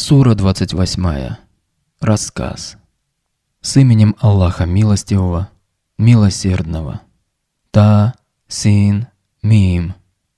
Сура 28. Рассказ. С именем Аллаха Милостивого, Милосердного. Та-Син-Мим.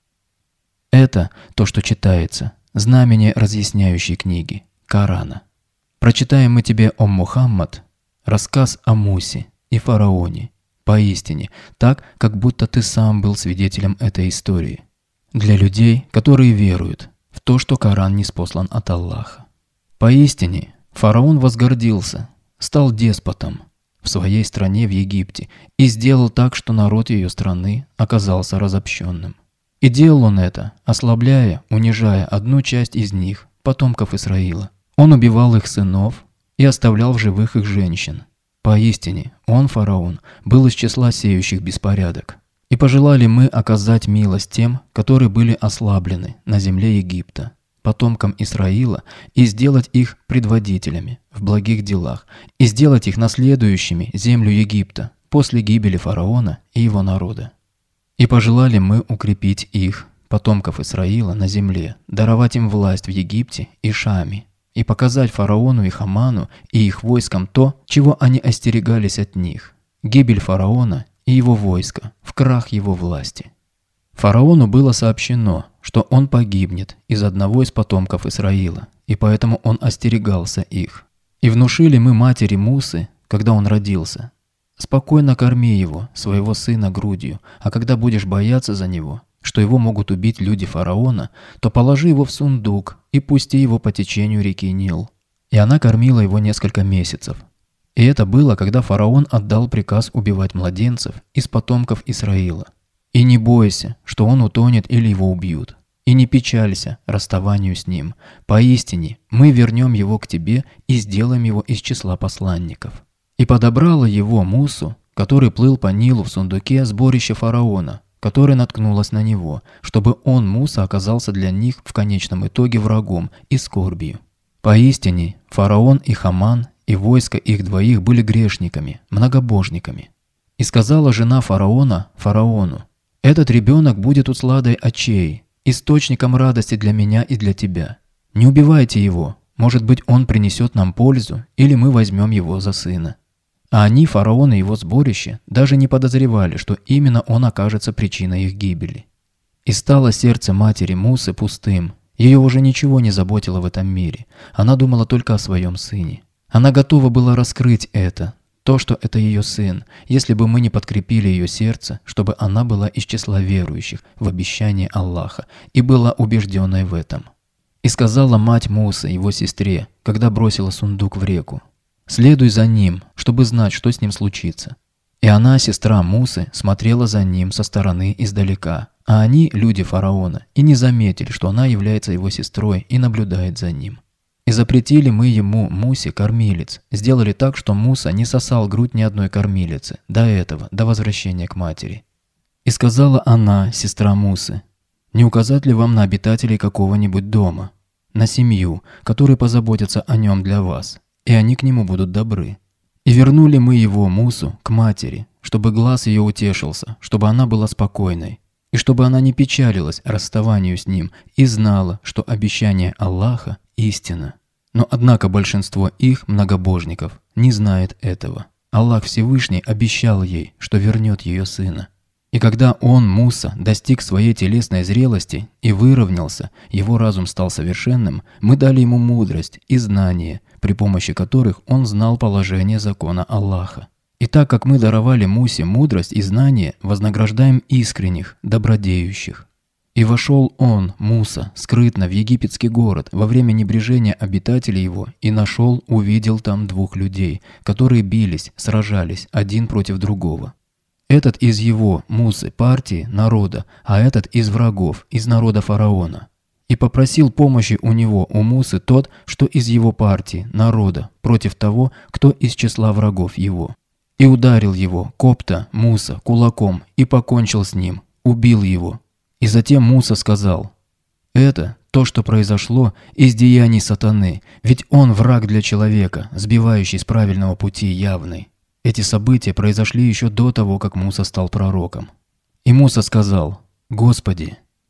Это то, что читается, знамение разъясняющей книги, Корана. Прочитаем мы тебе, о Мухаммад, рассказ о Мусе и фараоне, поистине, так, как будто ты сам был свидетелем этой истории, для людей, которые веруют в то, что Коран ниспослан от Аллаха. Поистине, фараон возгордился, стал деспотом в своей стране в Египте и сделал так, что народ ее страны оказался разобщенным. И делал он это, ослабляя, унижая одну часть из них, потомков Исраила. Он убивал их сынов и оставлял в живых их женщин. Поистине, он, фараон, был из числа сеющих беспорядок. И пожелали мы оказать милость тем, которые были ослаблены на земле Египта, потомкам Исраила, и сделать их предводителями в благих делах, и сделать их наследующими землю Египта после гибели фараона и его народа. И пожелали мы укрепить их, потомков Исраила, на земле, даровать им власть в Египте и Шаме, и показать фараону и Хаману и их войскам то, чего они остерегались от них, гибель фараона и его войска, в крах его власти. Фараону было сообщено, что он погибнет из одного из потомков Исраила, и поэтому он остерегался их. И внушили мы матери Мусы, когда он родился: «Спокойно корми его, своего сына, грудью, а когда будешь бояться за него, что его могут убить люди фараона, то положи его в сундук и пусти его по течению реки Нил». И она кормила его несколько месяцев. И это было, когда фараон отдал приказ убивать младенцев из потомков Исраила. И не бойся, что он утонет или его убьют. И не печалься расставанию с ним. Поистине, мы вернем его к тебе и сделаем его из числа посланников. И подобрала его Мусу, который плыл по Нилу в сундуке сборища фараона, которое наткнулось на него, чтобы он, Муса, оказался для них в конечном итоге врагом и скорбью. Поистине, фараон и Хаман и войско их двоих были грешниками, многобожниками. И сказала жена фараона фараону: «Этот ребенок будет усладой очей, источником радости для меня и для тебя. Не убивайте его, может быть, он принесет нам пользу, или мы возьмем его за сына». А они, фараон и его сборище, даже не подозревали, что именно он окажется причиной их гибели. И стало сердце матери Мусы пустым, ее уже ничего не заботило в этом мире, она думала только о своем сыне. Она готова была раскрыть это, то, что это ее сын, если бы мы не подкрепили ее сердце, чтобы она была из числа верующих в обещание Аллаха и была убежденной в этом. И сказала мать Мусы его сестре, когда бросила сундук в реку: «Следуй за ним, чтобы знать, что с ним случится». И она, сестра Мусы, смотрела за ним со стороны издалека, а они, люди фараона, и не заметили, что она является его сестрой и наблюдает за ним. И запретили мы ему, Мусе, кормилец, сделали так, что Муса не сосал грудь ни одной кормилицы, до возвращения к матери. И сказала она, сестра Мусы: «Не указать ли вам на обитателей какого-нибудь дома, на семью, которые позаботятся о нем для вас, и они к нему будут добры?» И вернули мы его, Мусу, к матери, чтобы глаз ее утешился, чтобы она была спокойной, и чтобы она не печалилась расставанию с ним и знала, что обещание Аллаха – истина. Но однако большинство их, многобожников, не знает этого. Аллах Всевышний обещал ей, что вернет ее сына. И когда он, Муса, достиг своей телесной зрелости и выровнялся, его разум стал совершенным, мы дали ему мудрость и знание, при помощи которых он знал положение закона Аллаха. И так как мы даровали Мусе мудрость и знание, вознаграждаем искренних, добродеющих. И вошел он, Муса, скрытно в египетский город во время небрежения обитателей его, и нашел, увидел там двух людей, которые бились, сражались один против другого. Этот из его, Мусы, партии, народа, а этот из врагов, из народа фараона. И попросил помощи у него, у Мусы, тот, что из его партии, народа, против того, кто из числа врагов его. И ударил его, Копта, Муса, кулаком, и покончил с ним, убил его. И затем Муса сказал: «Это то, что произошло из деяний сатаны, ведь он враг для человека, сбивающий с правильного пути явный». Эти события произошли еще до того, как Муса стал пророком. И Муса сказал: «Господи,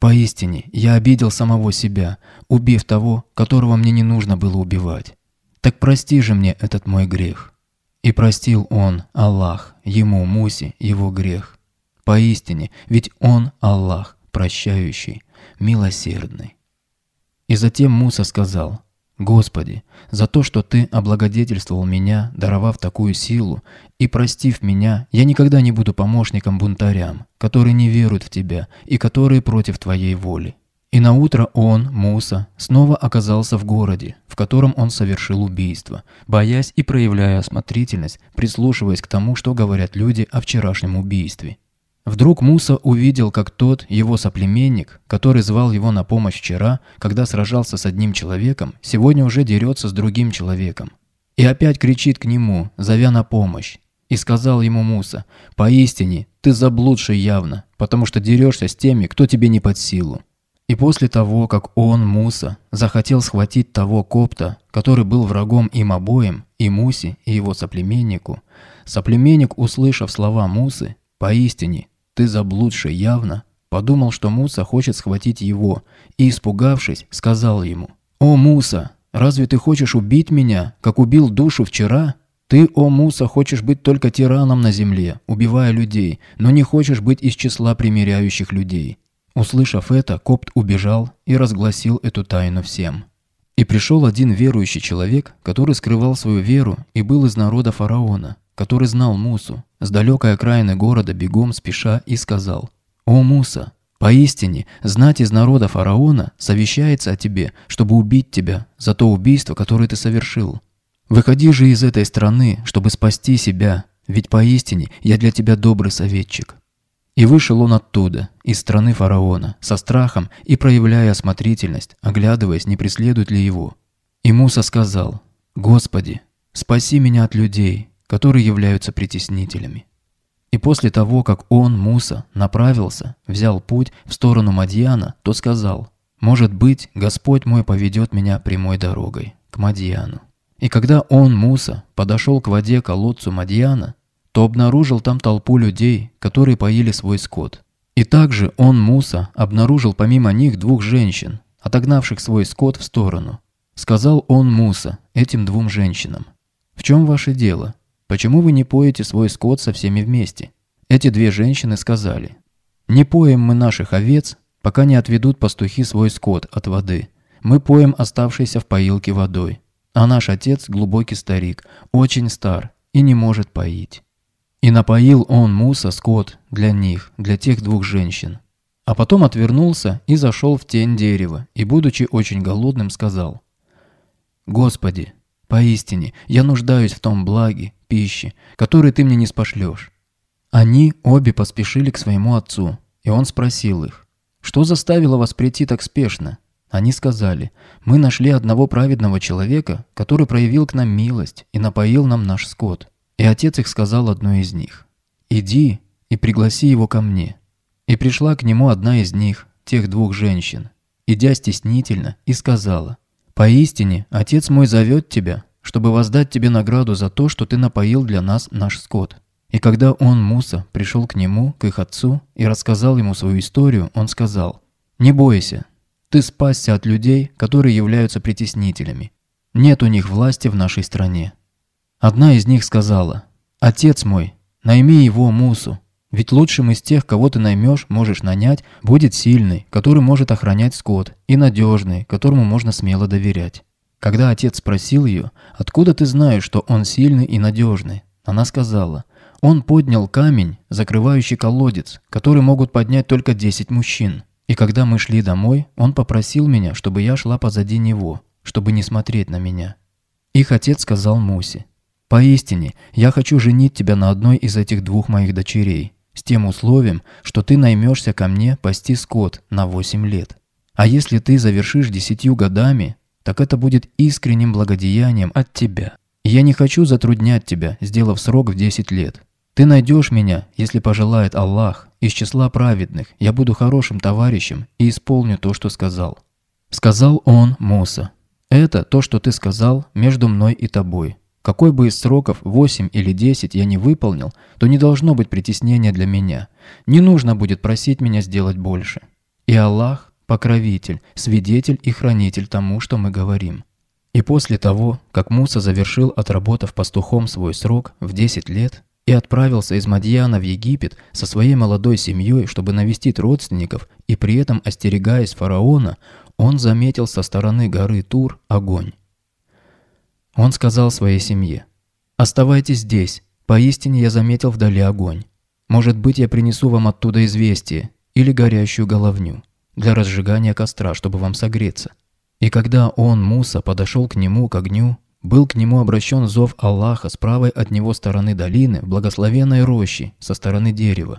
Поистине, я обидел самого себя, убив того, которого мне не нужно было убивать. Так прости же мне этот мой грех». И простил он, Аллах, ему, Мусе, его грех. Поистине, ведь он Аллах, прощающий, милосердный. И затем Муса сказал: «Господи, за то, что Ты облагодетельствовал меня, даровав такую силу, и простив меня, я никогда не буду помощником бунтарям, которые не веруют в Тебя и которые против Твоей воли». И наутро он, Муса, снова оказался в городе, в котором он совершил убийство, боясь и проявляя осмотрительность, прислушиваясь к тому, что говорят люди о вчерашнем убийстве. Вдруг Муса увидел, как тот, его соплеменник, который звал его на помощь вчера, когда сражался с одним человеком, сегодня уже дерется с другим человеком. И опять кричит к нему, зовя на помощь. И сказал ему Муса: «Поистине, ты заблудший явно, потому что дерешься с теми, кто тебе не под силу». И после того, как он, Муса, захотел схватить того копта, который был врагом им обоим, и Мусе, и его соплеменнику, соплеменник, услышав слова Мусы: «Поистине, ты заблудший явно», подумал, что Муса хочет схватить его, и, испугавшись, сказал ему: «О, Муса, разве ты хочешь убить меня, как убил душу вчера? Ты, о Муса, хочешь быть только тираном на земле, убивая людей, но не хочешь быть из числа примиряющих людей». Услышав это, копт убежал и разгласил эту тайну всем. И пришел один верующий человек, который скрывал свою веру и был из народа фараона, который знал Мусу, с далекой окраины города бегом спеша, и сказал: «О Муса, поистине, знать из народа фараона совещается о тебе, чтобы убить тебя за то убийство, которое ты совершил. Выходи же из этой страны, чтобы спасти себя, ведь поистине я для тебя добрый советчик». И вышел он оттуда, из страны фараона, со страхом и проявляя осмотрительность, оглядываясь, не преследует ли его. И Муса сказал: «Господи, спаси меня от людей, которые являются притеснителями». И после того, как он, Муса, направился, взял путь в сторону Мадьяна, то сказал: «Может быть, Господь мой поведет меня прямой дорогой, к Мадьяну». И когда он, Муса, подошел к воде колодцу Мадьяна, то обнаружил там толпу людей, которые поили свой скот. И также он, Муса, обнаружил помимо них двух женщин, отогнавших свой скот в сторону. Сказал он, Муса, этим двум женщинам: «В чем ваше дело? Почему вы не поете свой скот со всеми вместе?» Эти две женщины сказали: «Не поем мы наших овец, пока не отведут пастухи свой скот от воды. Мы поем оставшейся в поилке водой. А наш отец, глубокий старик, очень стар и не может поить». И напоил он, Муса, скот для них, для тех двух женщин. А потом отвернулся и зашел в тень дерева, и, будучи очень голодным, сказал: «Господи, поистине, я нуждаюсь в том благе, пище, который ты мне не спошлешь». Они обе поспешили к своему отцу, и он спросил их: «Что заставило вас прийти так спешно?» Они сказали: «Мы нашли одного праведного человека, который проявил к нам милость и напоил нам наш скот». И отец их сказал одной из них: «Иди и пригласи его ко мне». И пришла к нему одна из них, тех двух женщин, идя стеснительно, и сказала: «Поистине, отец мой зовет тебя, чтобы воздать тебе награду за то, что ты напоил для нас наш скот». И когда он, Муса, пришел к нему, к их отцу, и рассказал ему свою историю, он сказал: «Не бойся, ты спасся от людей, которые являются притеснителями. Нет у них власти в нашей стране». Одна из них сказала: «Отец мой, найми его, Мусу, ведь лучшим из тех, кого ты наймешь, можешь нанять, будет сильный, который может охранять скот, и надежный, которому можно смело доверять». Когда отец спросил ее: «Откуда ты знаешь, что он сильный и надежный?» Она сказала: «Он поднял камень, закрывающий колодец, который могут поднять только 10 мужчин. И когда мы шли домой, он попросил меня, чтобы я шла позади него, чтобы не смотреть на меня». Их отец сказал Мусе: «Поистине, я хочу женить тебя на одной из этих двух моих дочерей, с тем условием, что ты наймешься ко мне пасти скот на 8 лет. А если ты завершишь 10 годами, так это будет искренним благодеянием от тебя. И я не хочу затруднять тебя, сделав срок в 10 лет. Ты найдешь меня, если пожелает Аллах, из числа праведных, я буду хорошим товарищем и исполню то, что сказал». Сказал он, Муса: «Это то, что ты сказал, между мной и тобой. Какой бы из сроков 8 или 10 я не выполнил, то не должно быть притеснения для меня. Не нужно будет просить меня сделать больше». И Аллах – покровитель, свидетель и хранитель тому, что мы говорим». И после того, как Муса завершил, отработав пастухом свой срок в 10 лет, и отправился из Мадьяна в Египет со своей молодой семьей, чтобы навестить родственников, и при этом остерегаясь фараона, он заметил со стороны горы Тур огонь. Он сказал своей семье: «Оставайтесь здесь, поистине я заметил вдали огонь. Может быть, я принесу вам оттуда известие или горящую головню для разжигания костра, чтобы вам согреться». И когда он, Муса, подошел к нему, к огню, был к нему обращен зов Аллаха с правой от него стороны долины в благословенной рощи со стороны дерева.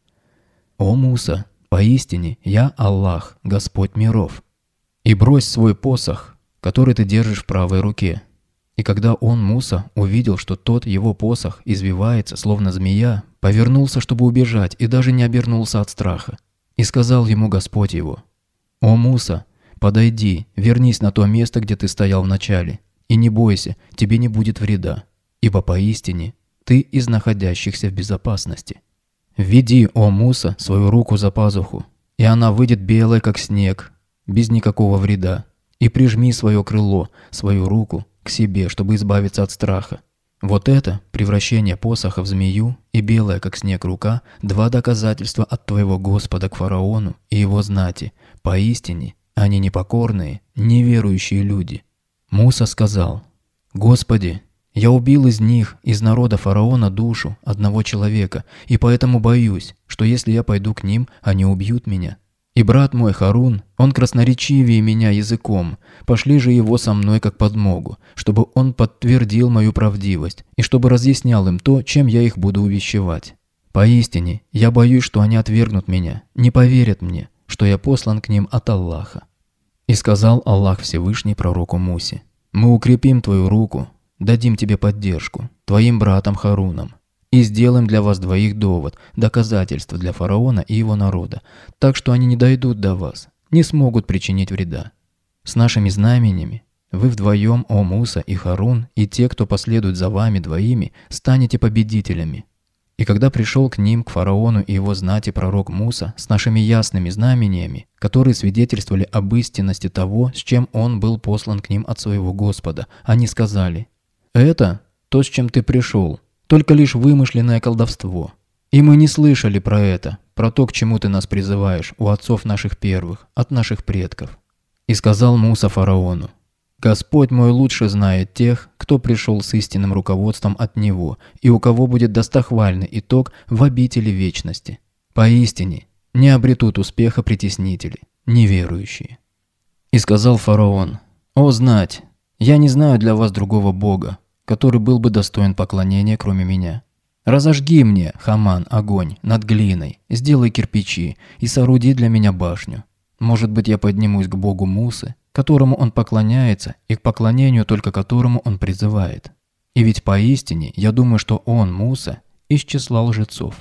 «О Муса, поистине я Аллах, Господь миров, и брось свой посох, который ты держишь в правой руке». И когда он, Муса, увидел, что тот его посох извивается, словно змея, повернулся, чтобы убежать, и даже не обернулся от страха. И сказал ему Господь его: «О Муса, подойди, вернись на то место, где ты стоял вначале, и не бойся, тебе не будет вреда, ибо поистине ты из находящихся в безопасности. Введи, о Муса, свою руку за пазуху, и она выйдет белой, как снег, без никакого вреда, и прижми свое крыло, свою руку, к себе, чтобы избавиться от страха». Вот это, превращение посоха в змею и белая, как снег, рука, два доказательства от твоего Господа к фараону и его знати. Поистине, они непокорные, неверующие люди. Муса сказал: «Господи, я убил из них, из народа фараона, душу одного человека, и поэтому боюсь, что если я пойду к ним, они убьют меня. И брат мой Харун, он красноречивее меня языком, пошли же его со мной как подмогу, чтобы он подтвердил мою правдивость, и чтобы разъяснял им то, чем я их буду увещевать. Поистине, я боюсь, что они отвергнут меня, не поверят мне, что я послан к ним от Аллаха». И сказал Аллах Всевышний пророку Мусе: «Мы укрепим твою руку, дадим тебе поддержку, твоим братом Харуном, и сделаем для вас двоих довод, доказательство для фараона и его народа, так что они не дойдут до вас, не смогут причинить вреда. С нашими знамениями вы вдвоем, о Муса и Харун, и те, кто последует за вами двоими, станете победителями». И когда пришел к ним, к фараону и его знати пророк Муса с нашими ясными знамениями, которые свидетельствовали об истинности того, с чем он был послан к ним от своего Господа, они сказали: «Это то, с чем ты пришел, только лишь вымышленное колдовство. И мы не слышали про это, про то, к чему ты нас призываешь у отцов наших первых, от наших предков». И сказал Муса фараону: «Господь мой лучше знает тех, кто пришел с истинным руководством от Него, и у кого будет достохвальный итог в обители вечности. Поистине, не обретут успеха притеснители, неверующие». И сказал фараон: «О знать, я не знаю для вас другого Бога, который был бы достоин поклонения, кроме меня. Разожги мне, Хаман, огонь над глиной, сделай кирпичи и сооруди для меня башню. Может быть, я поднимусь к Богу Мусы, которому он поклоняется и к поклонению только которому он призывает. И ведь поистине я думаю, что он, Муса, из числа лжецов».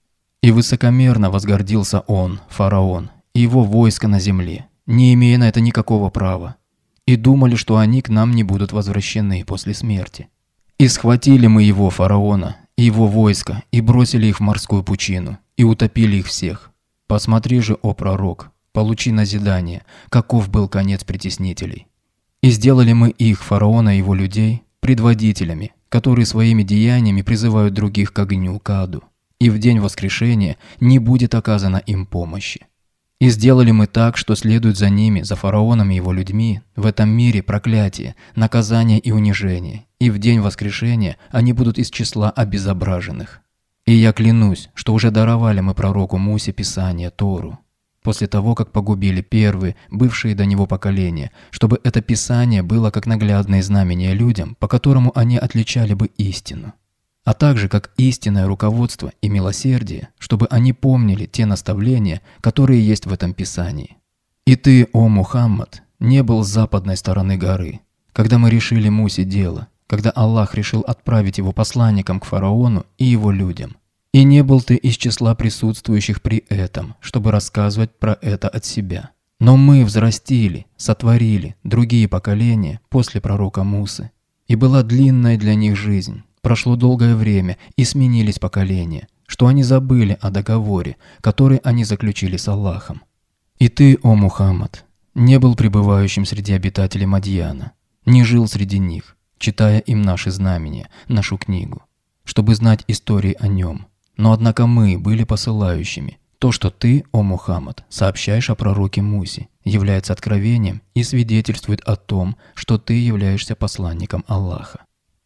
И высокомерно возгордился он, фараон, и его войско на земле, не имея на это никакого права. И думали, что они к нам не будут возвращены после смерти. И схватили мы его, фараона, и его войско, и бросили их в морскую пучину, и утопили их всех. Посмотри же, о пророк, получи назидание, каков был конец притеснителей. И сделали мы их, фараона и его людей, предводителями, которые своими деяниями призывают других к огню, к аду. И в день воскрешения не будет оказана им помощи. И сделали мы так, что следует за ними, за фараоном и его людьми, в этом мире проклятие, наказание и унижение, и в день воскрешения они будут из числа обезображенных. И я клянусь, что уже даровали мы пророку Мусе Писание, Тору, после того, как погубили первые, бывшие до него поколения, чтобы это Писание было как наглядное знамение людям, по которому они отличали бы истину, а также как истинное руководство и милосердие, чтобы они помнили те наставления, которые есть в этом Писании. И ты, о Мухаммад, не был с западной стороны горы, когда мы решили Мусе дело, когда Аллах решил отправить его посланником к фараону и его людям. И не был ты из числа присутствующих при этом, чтобы рассказывать про это от себя. Но мы взрастили, сотворили другие поколения после пророка Мусы. И была длинная для них жизнь. Прошло долгое время, и сменились поколения, что они забыли о договоре, который они заключили с Аллахом. И ты, о Мухаммад, не был пребывающим среди обитателей Мадьяна, не жил среди них, читая им наши знамения, нашу книгу, чтобы знать истории о нем. Но однако мы были посылающими. То, что ты, о Мухаммад, сообщаешь о пророке Мусе, является откровением и свидетельствует о том, что ты являешься посланником Аллаха.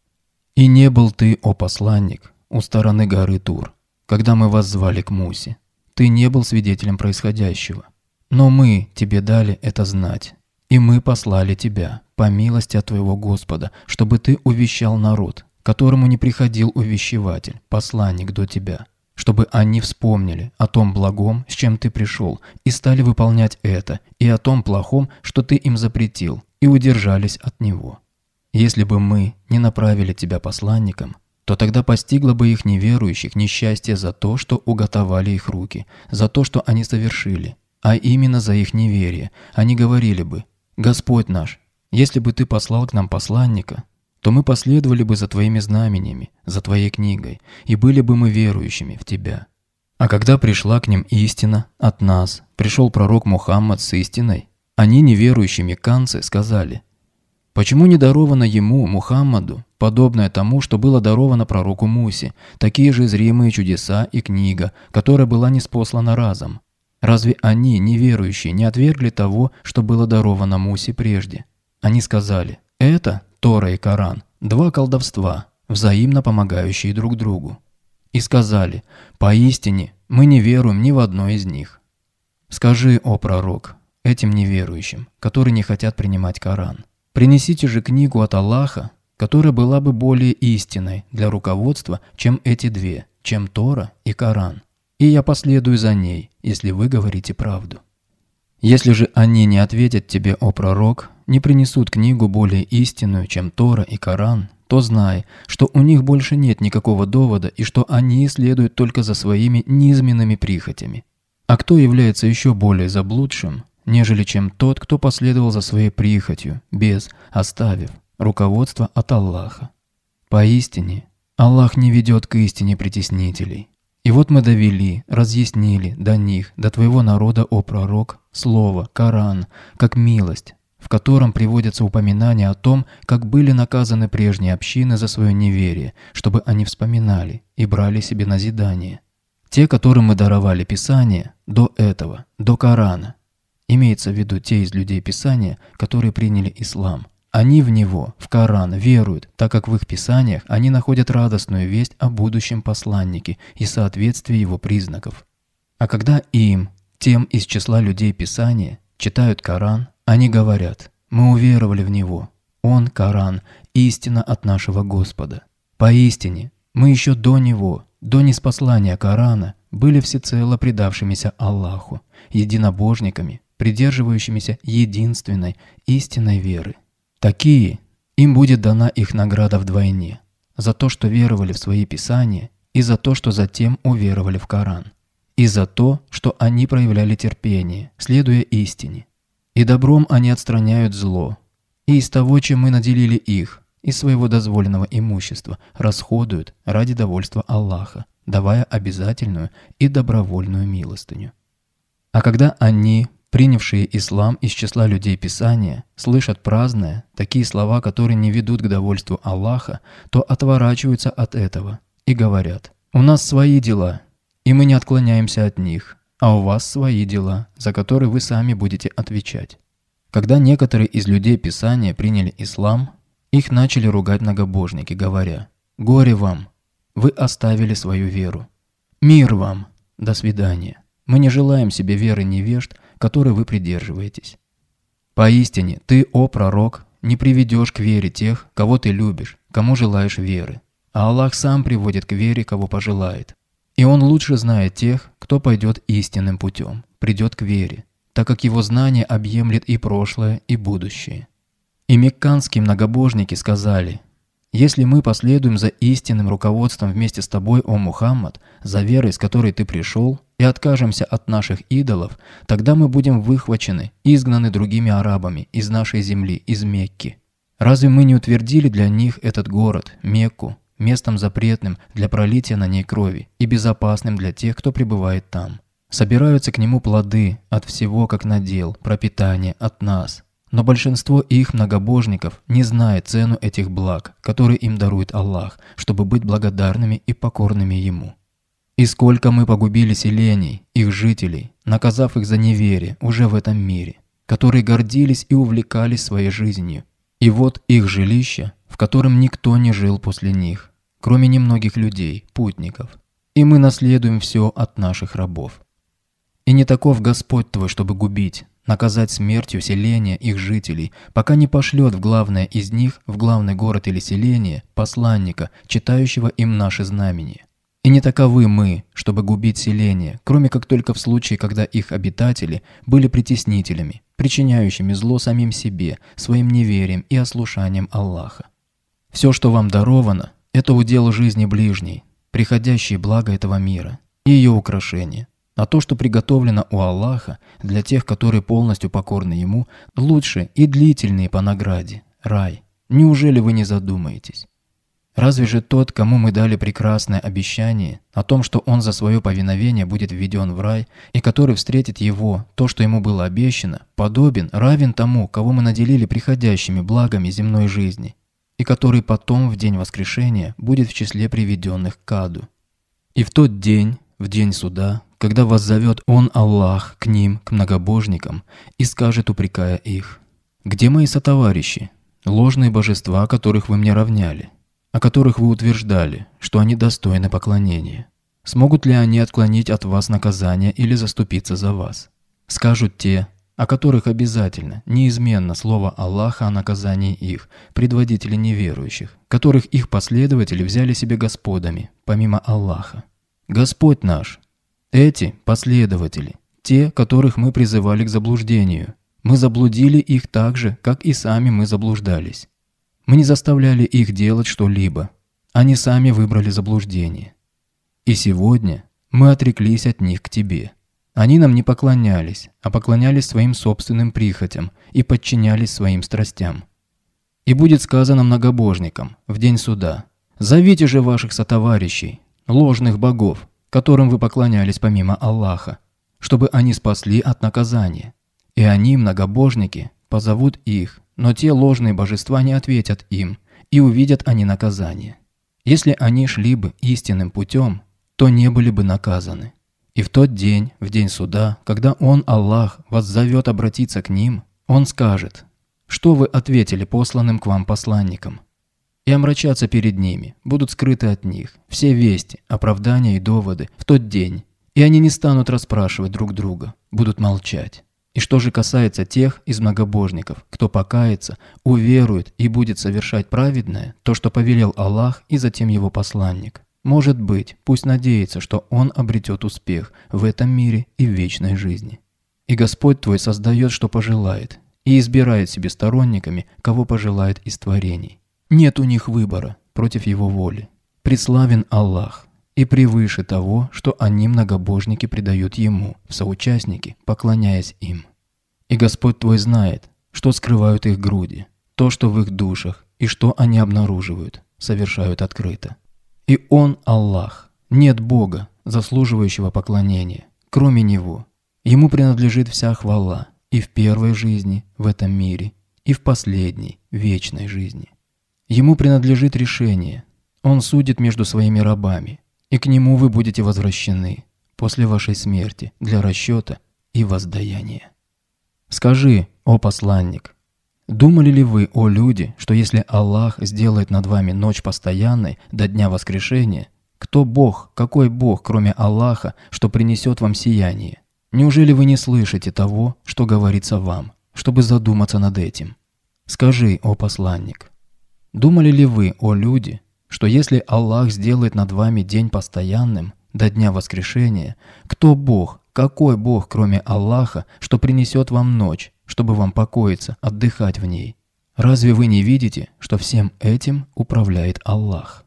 И не был ты, о посланник, у стороны горы Тур, когда мы вас звали к Мусе. Ты не был свидетелем происходящего. Но мы тебе дали это знать, и мы послали тебя, по милости от твоего Господа, чтобы ты увещал народ, которому не приходил увещеватель, посланник до тебя, чтобы они вспомнили о том благом, с чем ты пришел, и стали выполнять это, и о том плохом, что ты им запретил, и удержались от него. Если бы мы не направили тебя посланником, то тогда постигло бы их неверующих несчастье за то, что уготовали их руки, за то, что они совершили, а именно за их неверие. Они говорили бы: «Господь наш, если бы ты послал к нам посланника, то мы последовали бы за твоими знамениями, за твоей книгой, и были бы мы верующими в тебя». А когда пришла к ним истина от нас, пришел пророк Мухаммад с истиной, они, неверующие мекканцы, сказали: «Почему не даровано ему, Мухаммаду, подобное тому, что было даровано пророку Мусе, такие же зримые чудеса и книга, которая была ниспослана разом? Разве они, неверующие, не отвергли того, что было даровано Мусе прежде?» Они сказали: «Это, Тора и Коран, два колдовства, взаимно помогающие друг другу». И сказали: «Поистине, мы не веруем ни в одно из них». Скажи, о пророк, этим неверующим, которые не хотят принимать Коран: принесите же книгу от Аллаха, которая была бы более истинной для руководства, чем эти две, чем Тора и Коран, и я последую за ней, если вы говорите правду. Если же они не ответят тебе, о пророк, не принесут книгу более истинную, чем Тора и Коран, то знай, что у них больше нет никакого довода и что они следуют только за своими низменными прихотями. А кто является еще более заблудшим, нежели чем тот, кто последовал за своей прихотью, оставив руководство от Аллаха? Поистине, Аллах не ведет к истине притеснителей. И вот мы довели, разъяснили до них, до твоего народа, о пророк, слово, Коран, как милость, в котором приводятся упоминания о том, как были наказаны прежние общины за свое неверие, чтобы они вспоминали и брали себе назидание. Те, которым мы даровали Писание, до этого, до Корана, имеется в виду те из людей Писания, которые приняли ислам. Они в него, в Коран, веруют, так как в их писаниях они находят радостную весть о будущем посланнике и соответствии его признаков. А когда им, тем из числа людей Писания, читают Коран, они говорят: «Мы уверовали в него. Он, Коран, истина от нашего Господа. Поистине, мы еще до него, до ниспослания Корана, были всецело предавшимися Аллаху, единобожниками, придерживающимися единственной истинной веры. Такие, им будет дана их награда вдвойне, за то, что веровали в свои писания, и за то, что затем уверовали в Коран, и за то, что они проявляли терпение, следуя истине. И добром они отстраняют зло, и из того, чем мы наделили их, из своего дозволенного имущества, расходуют ради довольства Аллаха, давая обязательную и добровольную милостыню. А когда они, принявшие ислам из числа людей Писания, слышат праздное, такие слова, которые не ведут к довольству Аллаха, то отворачиваются от этого и говорят: «У нас свои дела, и мы не отклоняемся от них, а у вас свои дела, за которые вы сами будете отвечать». Когда некоторые из людей Писания приняли ислам, их начали ругать многобожники, говоря: «Горе вам! Вы оставили свою веру. Мир вам! До свидания! Мы не желаем себе веры невежд, которой вы придерживаетесь. Поистине, ты, о пророк, не приведешь к вере тех, кого ты любишь, кому желаешь веры, а Аллах сам приводит к вере, кого пожелает. И Он лучше знает тех, кто пойдет истинным путем, придет к вере, так как Его знание объемлет и прошлое, и будущее». И мекканские многобожники сказали: «Если мы последуем за истинным руководством вместе с тобой, о Мухаммад, за верой, с которой ты пришел, и откажемся от наших идолов, тогда мы будем выхвачены, изгнаны другими арабами из нашей земли, из Мекки. Разве мы не утвердили для них этот город, Мекку, местом запретным для пролития на ней крови и безопасным для тех, кто пребывает там? Собираются к нему плоды от всего, как надел, пропитание от нас. Но большинство их многобожников не знает цену этих благ, которые им дарует Аллах, чтобы быть благодарными и покорными Ему. И сколько мы погубили селений, их жителей, наказав их за неверие уже в этом мире, которые гордились и увлекались своей жизнью. И вот их жилище, в котором никто не жил после них, кроме немногих людей, путников. И мы наследуем все от наших рабов. И не таков Господь твой, чтобы губить, наказать смертью селения их жителей, пока не пошлет в главное из них, в главный город или селение, посланника, читающего им наши знамения. И не таковы мы, чтобы губить селение, кроме как только в случае, когда их обитатели были притеснителями, причиняющими зло самим себе, своим неверием и ослушанием Аллаха. Все, что вам даровано, это удел жизни ближней, приходящие блага этого мира и ее украшения. А то, что приготовлено у Аллаха для тех, которые полностью покорны Ему, лучше и длительнее по награде – рай. Неужели вы не задумаетесь? Разве же тот, кому мы дали прекрасное обещание о том, что он за свое повиновение будет введен в рай, и который встретит его, то, что ему было обещано, подобен, равен тому, кого мы наделили приходящими благами земной жизни, и который потом в день воскрешения будет в числе приведенных к аду. И в тот день, в день суда, когда воззовет Он, Аллах, к ним, к многобожникам, и скажет, упрекая их: «Где мои сотоварищи, ложные божества, которых вы мне равняли, о которых вы утверждали, что они достойны поклонения? Смогут ли они отклонить от вас наказание или заступиться за вас?» Скажут те, о которых обязательно, неизменно слово Аллаха о наказании их, предводители неверующих, которых их последователи взяли себе господами, помимо Аллаха. «Господь наш, эти последователи, те, которых мы призывали к заблуждению, мы заблудили их так же, как и сами мы заблуждались. Мы не заставляли их делать что-либо, они сами выбрали заблуждение. И сегодня мы отреклись от них к Тебе. Они нам не поклонялись, а поклонялись своим собственным прихотям и подчинялись своим страстям. И будет сказано многобожникам в день суда: зовите же ваших сотоварищей, ложных богов, которым вы поклонялись помимо Аллаха, чтобы они спасли от наказания. И они, многобожники, позовут их, но те ложные божества не ответят им, и увидят они наказание. Если они шли бы истинным путем, то не были бы наказаны. И в тот день, в день суда, когда Он, Аллах, вас зовет обратиться к ним, Он скажет: что вы ответили посланным к вам посланникам? И омрачаться перед ними, будут скрыты от них все вести, оправдания и доводы в тот день, и они не станут расспрашивать друг друга, будут молчать. И что же касается тех из многобожников, кто покается, уверует и будет совершать праведное, то, что повелел Аллах и затем Его посланник, может быть, пусть надеется, что он обретет успех в этом мире и в вечной жизни. И Господь твой создает, что пожелает, и избирает себе сторонниками, кого пожелает из творений. Нет у них выбора против Его воли. Преславен Аллах, и превыше того, что они, многобожники, предают Ему в соучастники, поклоняясь им. И Господь твой знает, что скрывают их груди, то, что в их душах, и что они обнаруживают, совершают открыто. И Он, Аллах, нет Бога, заслуживающего поклонения, кроме Него. Ему принадлежит вся хвала и в первой жизни, в этом мире, и в последней, вечной жизни. Ему принадлежит решение. Он судит между своими рабами, и к Нему вы будете возвращены после вашей смерти для расчета и воздаяния. Скажи, о посланник, думали ли вы, о люди, что если Аллах сделает над вами ночь постоянной до дня воскрешения, кто Бог, какой Бог, кроме Аллаха, что принесет вам сияние? Неужели вы не слышите того, что говорится вам, чтобы задуматься над этим? Скажи, о посланник, думали ли вы, о люди, что если Аллах сделает над вами день постоянным до дня воскрешения, кто Бог, какой Бог, кроме Аллаха, что принесет вам ночь, чтобы вам покоиться, отдыхать в ней? Разве вы не видите, что всем этим управляет Аллах?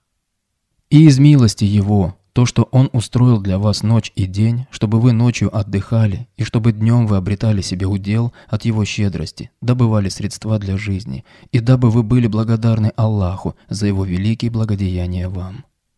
И из милости Его то, что Он устроил для вас ночь и день, чтобы вы ночью отдыхали, и чтобы днем вы обретали себе удел от Его щедрости, добывали средства для жизни, и дабы вы были благодарны Аллаху за Его великие благодеяния вам. И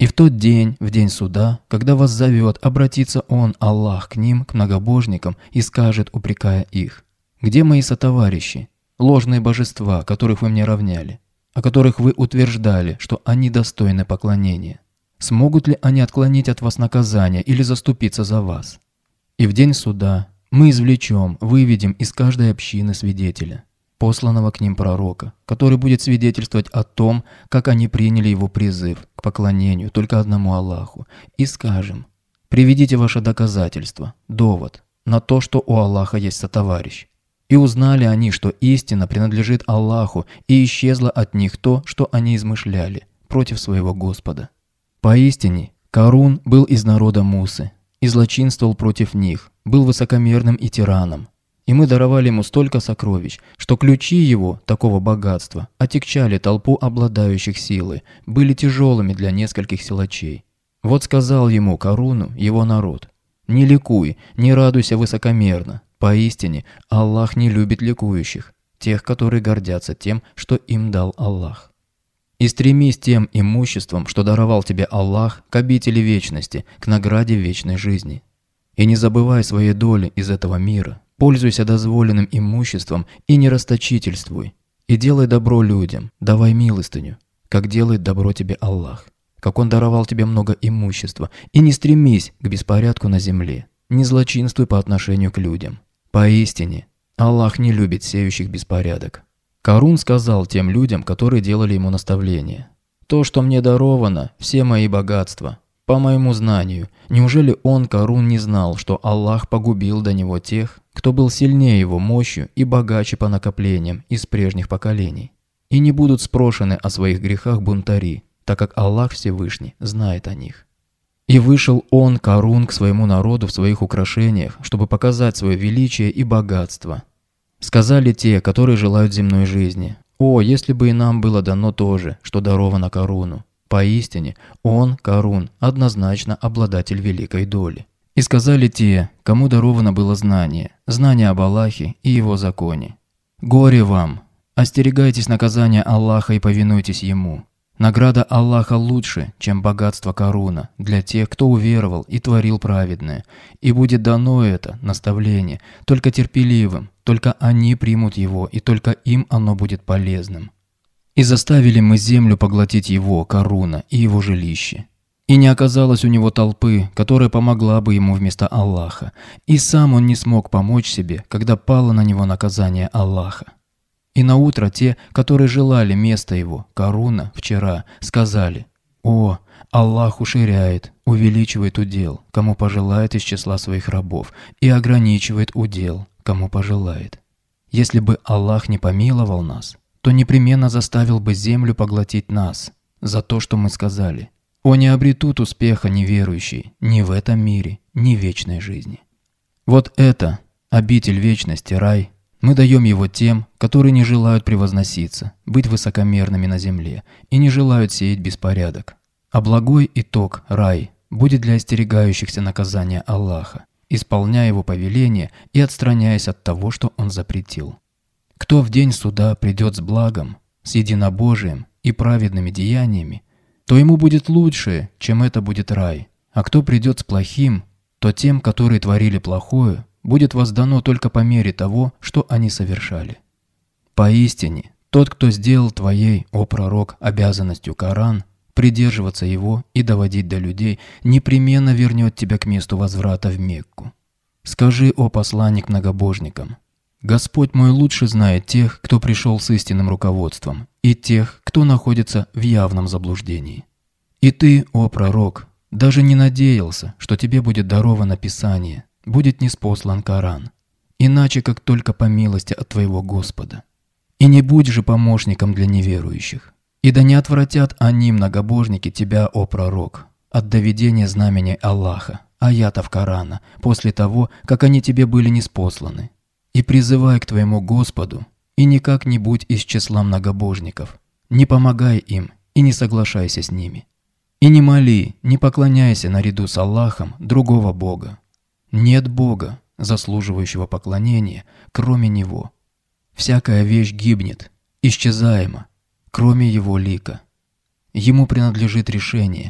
И в тот день, в день суда, когда вас зовет, обратится Он, Аллах, к ним, к многобожникам, и скажет, упрекая их: «Где мои сотоварищи, ложные божества, которых вы мне равняли, о которых вы утверждали, что они достойны поклонения? Смогут ли они отклонить от вас наказание или заступиться за вас?» И в день суда мы извлечем, выведем из каждой общины свидетеля, посланного к ним пророка, который будет свидетельствовать о том, как они приняли его призыв к поклонению только одному Аллаху, и скажем: «Приведите ваше доказательство, довод на то, что у Аллаха есть сотоварищ». И узнали они, что истина принадлежит Аллаху, и исчезло от них то, что они измышляли против своего Господа. Поистине, Карун был из народа Мусы, и злочинствовал против них, был высокомерным и тираном. И мы даровали ему столько сокровищ, что ключи его, такого богатства, отягчали толпу обладающих силой, были тяжелыми для нескольких силачей. Вот сказал ему, Каруну, его народ: «Не ликуй, не радуйся высокомерно. Поистине, Аллах не любит ликующих, тех, которые гордятся тем, что им дал Аллах. И стремись тем имуществом, что даровал тебе Аллах, к обители вечности, к награде вечной жизни. И не забывай своей доли из этого мира». Пользуйся дозволенным имуществом и не расточительствуй. И делай добро людям, давай милостыню, как делает добро тебе Аллах, как Он даровал тебе много имущества. И не стремись к беспорядку на земле, не злочинствуй по отношению к людям. Поистине, Аллах не любит сеющих беспорядок. Карун сказал тем людям, которые делали ему наставление: «То, что мне даровано, все мои богатства. По моему знанию, неужели он, Карун, не знал, что Аллах погубил до него тех, кто был сильнее его мощью и богаче по накоплениям из прежних поколений? И не будут спрошены о своих грехах бунтари, так как Аллах Всевышний знает о них». И вышел он, Карун, к своему народу в своих украшениях, чтобы показать свое величие и богатство. Сказали те, которые желают земной жизни: «О, если бы и нам было дано то же, что даровано Каруну! Поистине, он, Карун, однозначно обладатель великой доли». И сказали те, кому даровано было знание об Аллахе и Его законе: «Горе вам! Остерегайтесь наказания Аллаха и повинуйтесь Ему. Награда Аллаха лучше, чем богатство Каруна, для тех, кто уверовал и творил праведное, и будет дано это наставление только терпеливым, только они примут его, и только им оно будет полезным». И заставили мы землю поглотить его, Каруна, и его жилище. И не оказалось у него толпы, которая помогла бы ему вместо Аллаха, и сам он не смог помочь себе, когда пало на него наказание Аллаха. И наутро те, которые желали места его, Каруна, вчера, сказали: «О, Аллах уширяет, увеличивает удел, кому пожелает из числа своих рабов, и ограничивает удел, кому пожелает. Если бы Аллах не помиловал нас, то непременно заставил бы землю поглотить нас за то, что мы сказали. О, не обретут успеха неверующие ни в этом мире, ни в вечной жизни». Вот это, обитель вечности, рай, мы даем его тем, которые не желают превозноситься, быть высокомерными на земле и не желают сеять беспорядок. А благой итог, рай, будет для остерегающихся наказания Аллаха, исполняя его повеление и отстраняясь от того, что он запретил. Кто в день суда придет с благом, с единобожием и праведными деяниями, то ему будет лучше, чем это будет рай. А кто придет с плохим, то тем, которые творили плохое, будет воздано только по мере того, что они совершали. Поистине, тот, кто сделал твоей, о пророк, обязанностью Коран, придерживаться его и доводить до людей, непременно вернет тебя к месту возврата в Мекку. Скажи, о посланник многобожникам: Господь мой лучше знает тех, кто пришел с истинным руководством, и тех, кто находится в явном заблуждении. И ты, о пророк, даже не надеялся, что тебе будет даровано Писание, будет ниспослан Коран, иначе как только по милости от твоего Господа. И не будь же помощником для неверующих. И да не отвратят они, многобожники, тебя, о пророк, от доведения знамения Аллаха, аятов Корана, после того, как они тебе были ниспосланы. И призывай к твоему Господу, и никак не будь из числа многобожников. Не помогай им и не соглашайся с ними. И не моли, не поклоняйся наряду с Аллахом другого Бога. Нет Бога, заслуживающего поклонения, кроме Него. Всякая вещь гибнет, исчезаема, кроме Его лика. Ему принадлежит решение,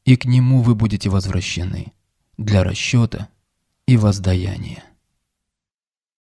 и к нему вы будете возвращены для расчета и воздаяния.